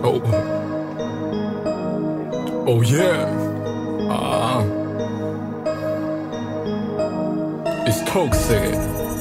Oh. Oh yeah. It's toxic.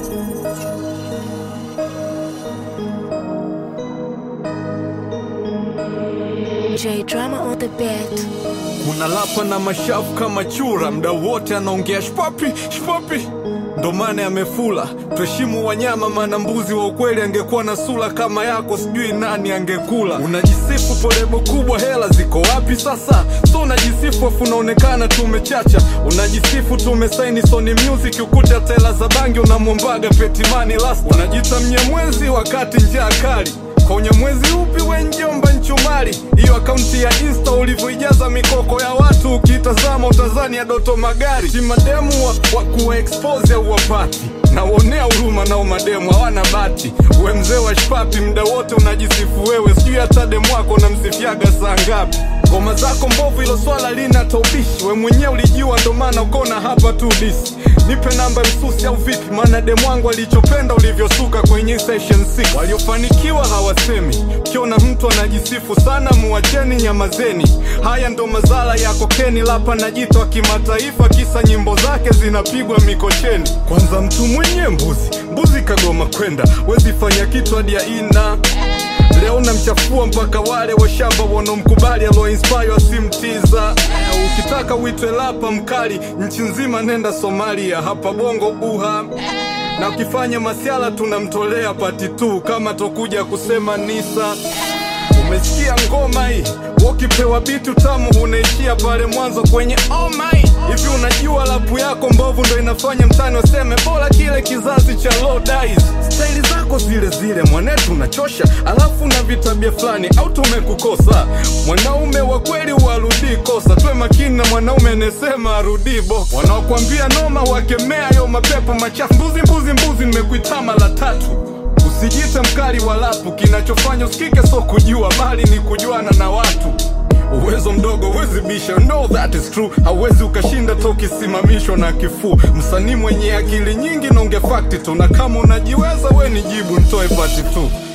J Drama on the beat. Unalapa na mashafu kama chura, mda wote anaongea shpapi, shpapi. Ndo maana amefula. Tuheshimu wanyama, maana mbuzi wa ukweli angekuwa na sura kama yako, sijui nani angekula. Unajisifu polebo kubwa, hela ziko wapi sasa? So unajisifu afu unaonekana tumechacha. Unajisifu tumesaini Sony Music, ukuta tela za bangi unamwombaga Petimani last. Unajita Mnyamwezi wakati njaa kali. Kwa Unyamwezi upi we njomba nchumari? Hiyo akaunti ya Insta ulivyoijaza mikoko ya watu, ukitazama utazani ya Doto Magari. Timademu wa kuwa expose ya uwapati, na uonea huruma na umademu hawana bati. We mzee wa shpapi, mda wote unajisifu wewe, sijui hata demu wako unamsifiaga saa ngapi. Ngoma zako mbovu, ilo swala lina taubishi. We mwenye ulijua ndo maana ukona hapa tu disi. Nipe namba msusi au vipi, maana demu wangu alichopenda ulivyosuka kwenye session 6. Waliofanikiwa hawasemi, kiona mtu anajisifu sana muacheni nyamazeni. Haya ndo mazala ya kokeni, lapa na jito wa kimataifa, kisa nyimbo zake zinapigwa mikocheni. Kwanza mtu mwenye mbuzi kagoma kwenda, wezi fanya kitu hadi ya ina. Leo namchafua mpaka wale washamba wanomkubali, alo inspire simtiza. Ukitaka uitwe lapa mkali, nchi nzima nenda Somalia, hapa bongo uha. Na ukifanya masiala tunamtolea pati tu, kama tokuja kusema nisa. Umesikia ngoma hii? Ukipewa bitu tamu unaishia pale mwanzo kwenye oh my. Hivi unajua lapu yako mbovu ndo inafanya mtani waseme bora kile kizazi cha low dies. Style zako zile zile mwanetu unachosha, alafu na vitabia fulani au tumekukosa. Mwanaume wa kweli warudi kosa, tuwe makini na mwanaume anesema arudi bo. Wanaokuambia noma wakemea yo mapepo machafu. Mbuzi nimekuitama la tatu. Usijite mkali wa lapu, kinachofanya usikike so kujua, bali ni kujuana na watu. Uwezo mdogo wezi bisha, no that is true. Hawezi ukashinda toki simamishwa na kifu. Msanii mwenye akili nyingi nonge fakti tu, na kama unajiweza we nijibu ntoe pati tu.